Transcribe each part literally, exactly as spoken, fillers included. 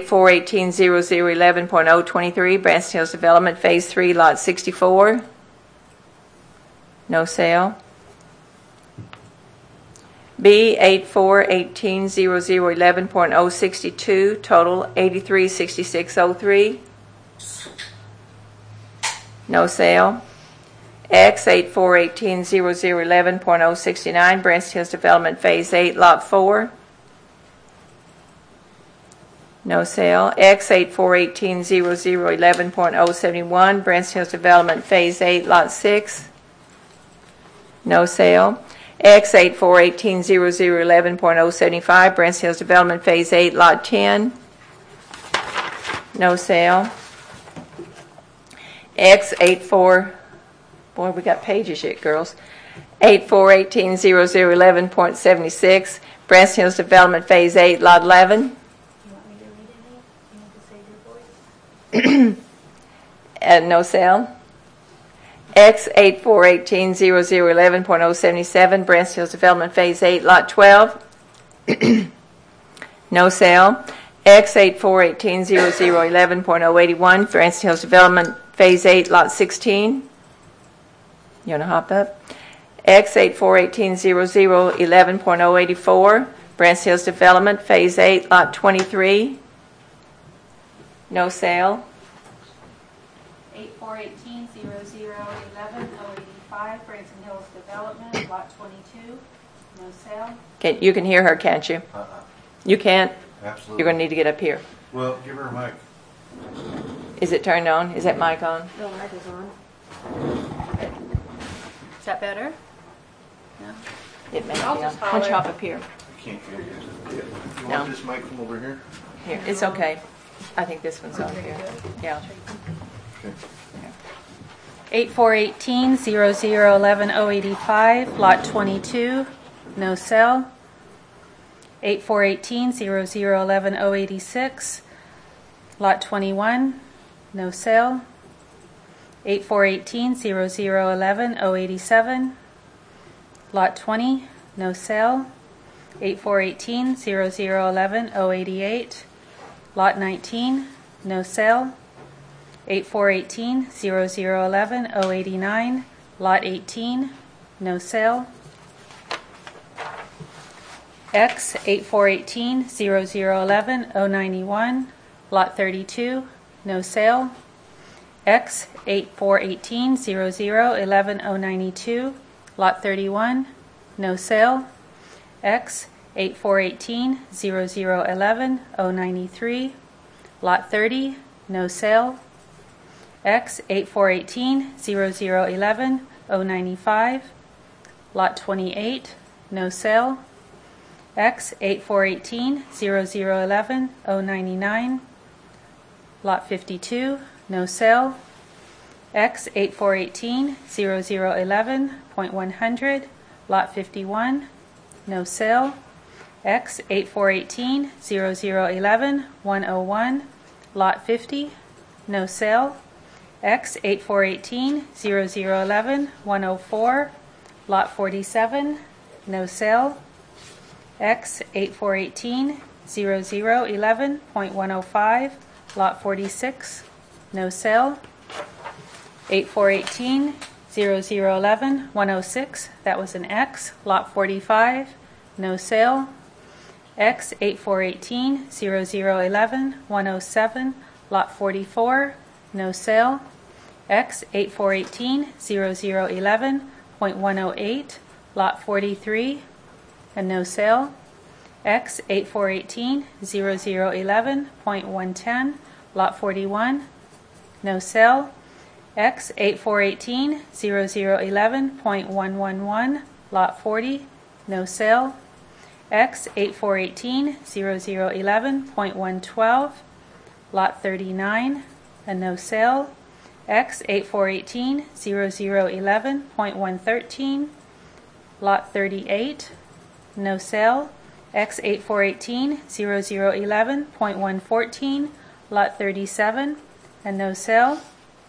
four eighteen zero zero eleven point oh twenty-three, Branson Hills Development, Phase three, Lot sixty-four. No sale. B eight four eighteen zero zero eleven point oh sixty-two, total eighty-three sixty-six oh three. No sale. X eight four eighteen zero zero eleven point oh sixty-nine, Branson Hills Development, Phase eight, Lot four. No sale. X eight four eighteen zero zero eleven point oh seventy-one, Branson Hills Development, Phase eight, Lot six. No sale. X eight four eighteen zero zero eleven point oh seventy-five, Branson Hills Development, Phase eight, Lot ten. No sale. X eight four, boy, we got pages yet, girls. eight four eighteen zero zero eleven point seven six, Branson Hills Development, Phase eight, Lot eleven. You want me to read it? You need to say your voice? And no sale. X eight four eighteen zero zero eleven point oh seventy-seven, Branson Hills Development, Phase eight, Lot twelve. No sale. X eight four eighteen zero zero eleven point oh eighty-one, Branson Hills Development, Phase eight, Lot sixteen. You want to hop up? X eight four eighteen zero zero eleven point oh eighty-four, Branson Hills Development, Phase eight, Lot twenty-three. No sale. eight four eighteen zero zero eleven oh eighty-five, Branson Hills Development, Lot twenty-two. No sale. Can, you can hear her, can't you? Uh-uh. You can't? Absolutely. You're going to need to get up here. Well, give her a mic. Is it turned on? Is that mic on? No, mic is on. Is that better? No. It may be I'll on. just Why don't you holler. hop up here? I can't hear you. You No. want this mic from over here? Here, it's okay. I think this one's on here. Yeah. Okay. eight four eighteen zero zero eleven oh eighty-five, Lot twenty-two. No sale. eight four eighteen zero zero eleven oh eighty-six, Lot twenty-one. No sale. eight four eighteen zero zero eleven oh eighty-seven, Lot twenty. No sale. eight four eighteen zero zero eleven oh eighty-eight, Lot nineteen. No sale. eight four eighteen zero zero eleven oh eighty-nine, Lot eighteen. No sale. X eight four eighteen zero zero eleven oh ninety-one, Lot thirty-two. No sale. X eight four eighteen zero zero eleven oh ninety-two, Lot thirty-one. No sale. X eight four eighteen zero zero eleven oh ninety-three, Lot thirty. No sale. X eight four eighteen zero zero eleven oh ninety-five, Lot twenty-eight. No sale. X eight four eighteen zero zero eleven oh ninety-nine, Lot fifty-two. No sale. X eight four eighteen zero zero eleven point one hundred, Lot fifty-one. No sale. X eight four eighteen zero zero eleven one oh one, Lot fifty. No sale. X eight four eighteen zero zero eleven one oh four, Lot forty-seven. No sale. X eight four eighteen zero zero eleven point one oh five, Lot forty-six. No sale. eight four eighteen zero zero eleven one oh six, that was an X, Lot forty-five. No sale. X eight four eighteen zero zero eleven one oh seven, Lot forty-four. No sale. X eight four eighteen zero zero eleven point one oh eight, Lot forty-three. And no sale. X eight four eighteen zero zero eleven point one ten, Lot forty-one. No sale. X eight four eighteen zero zero eleven point one one one, Lot forty. No sale. X eight four eighteen zero zero eleven point one twelve, Lot thirty-nine. And no sale. X eight four eighteen zero zero eleven point one thirteen, Lot thirty-eight. No sale. X eight four eighteen zero zero eleven point one fourteen, Lot thirty-seven. And no sale.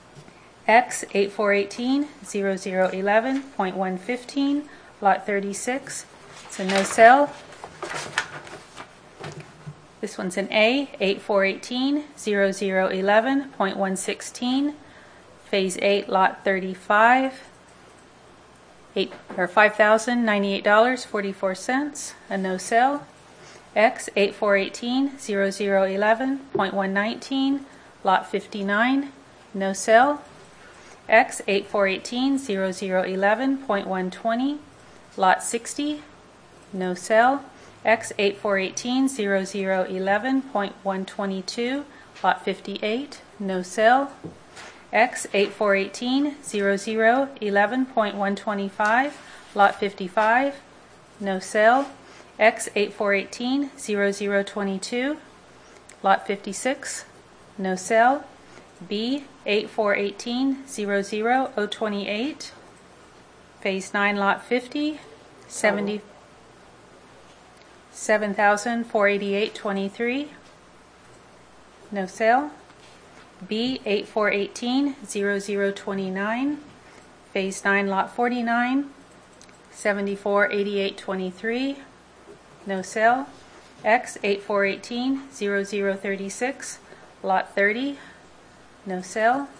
X eight four eighteen zero zero eleven point one fifteen, Lot thirty-six. So no sale. This one's an A, eight four one eight, zero zero one one point one one six, Phase eight, Lot thirty-five, eight, or five thousand ninety-eight dollars and forty-four cents, a no sale. X, eight four one eight, zero zero one one point one one nine, Lot fifty-nine, no sale. X, eight four one eight, zero zero one one point one two zero, Lot sixty, no sale. X, eight four one eight, zero zero one one point one two two, Lot fifty-eight, no sale. X, eight four one eight, zero zero one one point one two five, Lot fifty-five, no sale. X, eight four one eight, zero zero two two, Lot fifty-six, no sale. B, eight four one eight, zero zero zero two eight, Phase nine, Lot fifty, seventy, seven thousand four hundred eighty-eight dollars and twenty-three cents, no sale. B, eight four one eight, zero zero two nine, Phase nine, Lot forty-nine, seventy-four eighty-eight twenty-three, no sale. X, eight four one eight, zero zero three six, Lot thirty, no sale.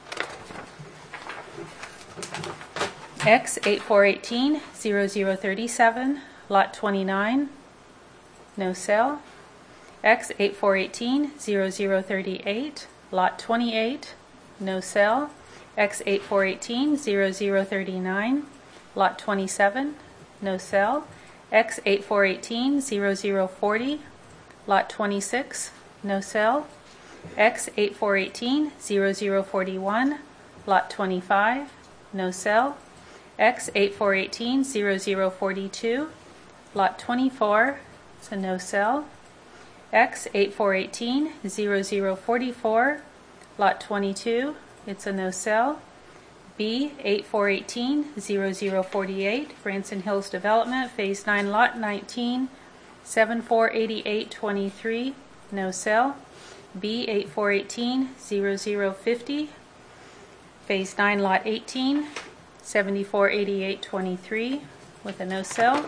X, eight four one eight, zero zero three seven, Lot twenty-nine, no sale. X, eight four one eight, zero zero three eight, Lot twenty-eight, no sale. X, eight four one eight, zero zero three nine, Lot twenty-seven, no sale. X, eight four one eight, zero zero four zero, Lot twenty-six, no sale. X, eight four one eight, zero zero four one, Lot twenty-five, no sale. X, eight four one eight, zero zero four two, Lot twenty-four, it's a no sale. X, eight four one eight, zero zero four four, Lot twenty-two, it's a no sale. B, eight four one eight, zero zero four eight, Branson Hills Development, Phase nine, Lot nineteen, seventy-four eighty-eight twenty-three, no sale. B, eight four one eight, zero zero five zero, Phase nine, Lot eighteen, seventy-four eighty-eight twenty-three, with a no sale.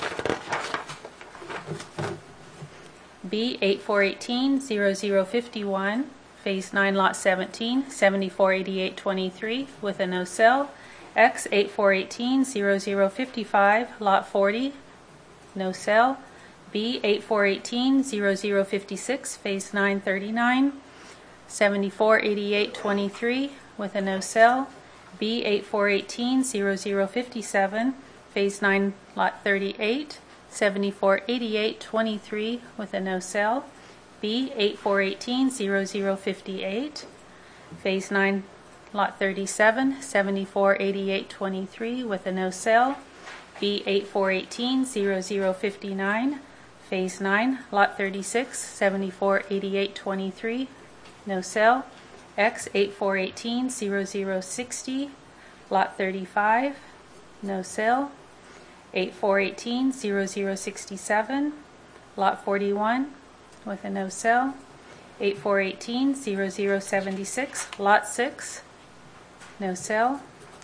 B, eight four one eight, zero zero five one, Phase nine, Lot seventeen, seventy-four eighty-eight twenty-three, with a no sale. X, eight four one eight, zero zero five five, Lot forty, no sale. B, eight four one eight, zero zero five six, Phase nine thirty-nine, seventy-four eighty-eight twenty-three, with a no sale. B, eight four one eight, zero zero five seven, Phase nine, Lot thirty-eight, seventy-four eighty-eight twenty-three, with a no sale. B, eight four one eight, zero zero five eight, Phase nine, Lot thirty-seven, seventy-four eighty-eight twenty-three, with a no sale. B, eight four one eight, zero zero five nine, Phase nine, Lot thirty-six, seventy-four eighty-eight twenty-three, no sale. X, eight four one eight, zero zero six zero, Lot thirty-five, no sale. eight four one eight, zero zero six seven, Lot forty-one, with a no sale. eight four one eight, zero zero seven six, Lot six, no sale.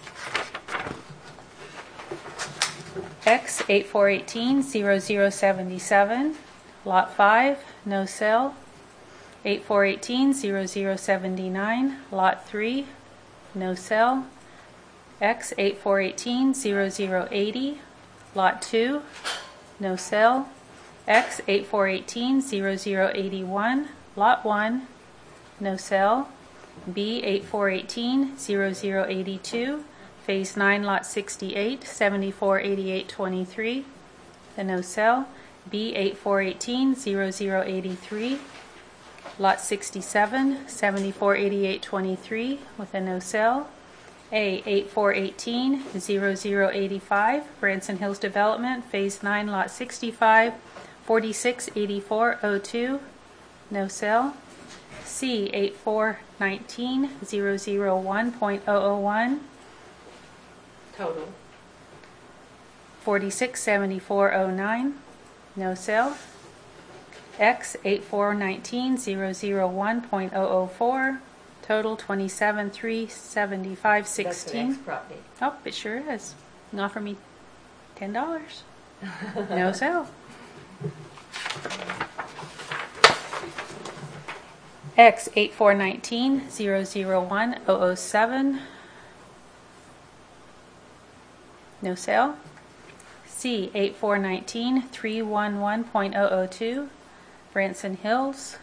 X, eight four one eight, zero zero seven seven, Lot five, no sale. eight four one eight, zero zero seven nine, Lot three, no sale. X, eight four one eight, zero zero eight zero, Lot two, no sale. X, eight four one eight, zero zero eight one, Lot one, no sale. B, eight four one eight, zero zero eight two, Phase nine, Lot sixty-eight, seventy-four eighty-eight twenty-three, the no sale. B, eight four one eight, zero zero eight three, Lot sixty-seven, seventy-four eighty-eight twenty-three, with a no sale. A, eight four one eight, zero zero eight five, Branson Hills Development, Phase nine, Lot sixty-five, forty-six eighty-four oh two, no sale. C, eight four one nine, zero zero one point zero zero one, Total. forty-six seventy-four oh nine, no sale. X, eight four one nine, zero zero one point zero zero four, total twenty-seven three seventy-five sixteen. That's the next property. Oh, it sure is. And offer me ten dollars. No sale. X eight four one nine zero zero one zero zero seven. No sale. C eight four one nine three one one point zero zero two. Branson Hills.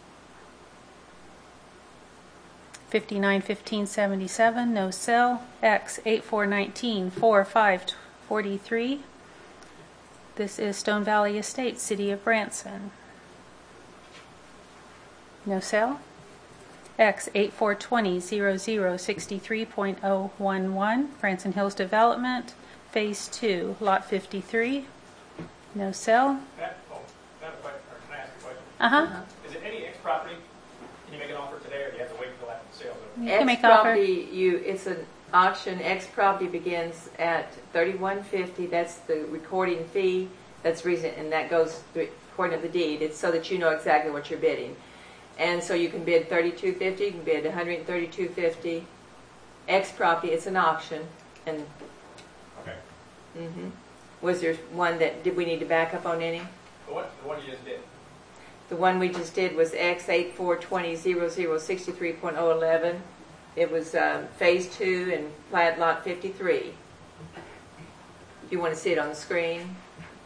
fifty-nine fifteen seventy-seven. No sale. X eight four one nine four five four three. This is Stone Valley Estates, City of Branson. No sale. X eight four two zero zero zero six three point zero one one, Branson Hills Development, Phase two, Lot fifty-three. No sale. That, oh, that a question, or can I ask a question? Uh-huh. Is it any X property? Can you make an offer today, or do you have to wait until after the sale's over? You can X make the offer. property, you, it's an auction, X property begins at thirty-one fifty, that's the recording fee, that's the reason, and that goes through- according to the deed, it's so that you know exactly what you're bidding. And so you can bid thirty-two fifty, you can bid one hundred thirty-two fifty. X property, it's an auction, and, Okay. mhm. Was there one that, did we need to back up on any? The one, the one you just did. The one we just did was X eight four two zero zero zero six three point zero one one. It was um, Phase two and plat lot fifty-three. If you want to see it on the screen.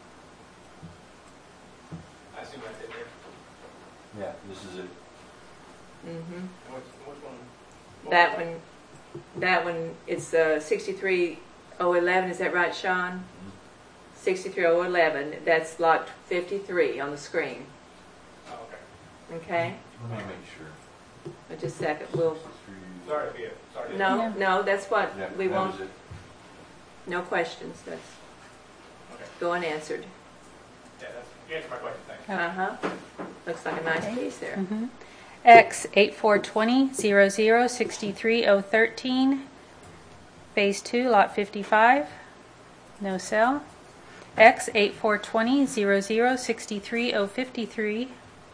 I assume that's it there. Yeah, this is it. hmm And which, which one? what That was one, that one, it's uh, sixty-three oh eleven, is that right, Sean? sixty-three oh eleven, that's lot fifty-three on the screen. Oh, okay. Okay? Let me make sure. Uh, Just a second, we'll, Sorry to be a, sorry to no, Yeah. no, that's what, Yeah, we that won't, was it. no questions, that's Okay. go unanswered. Yeah, that's, you answered my question, thanks. Uh-huh. Looks like a nice Okay. piece there. Mm-hmm. X eight four two zero zero zero six three zero one three, Phase two, Lot fifty-five. No sale. X eight four two zero zero zero six three zero five three.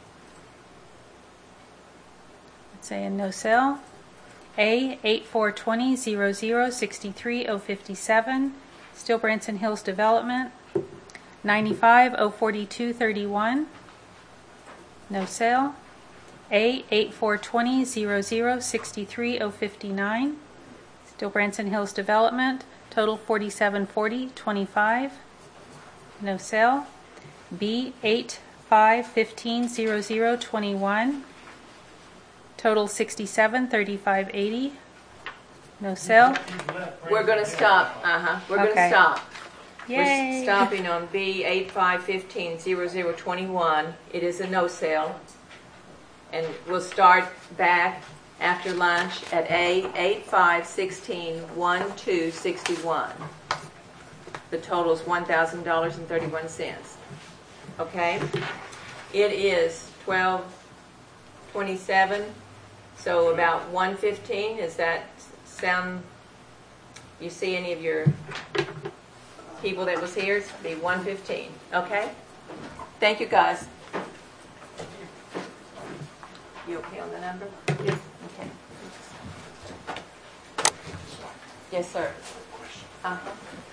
It's saying no sale. A eight four two zero zero six three zero five seven, still Branson Hills Development. ninety-five oh forty-two thirty-one. No sale. A eight four two zero zero six three zero five nine, still Branson Hills Development, total forty-seven forty twenty-five. No sale. B eight five one five zero zero two one, total sixty-seven thirty-five eighty. No sale. We're going to stop, uh-huh, we're going to Okay. stop. Yay. We're stopping on B eight five one five zero zero two one. It is a no sale. And we'll start back after lunch at A eight five one six one two six one. The total is one thousand dollars and thirty-one cents. Okay? It is twelve twenty-seven, so about one fifteen. Does that sound, you see any of your people that was here? It's be one fifteen. Okay? Thank you, guys. You okay on the number? Yes. Okay. Yes, sir. Uh-huh.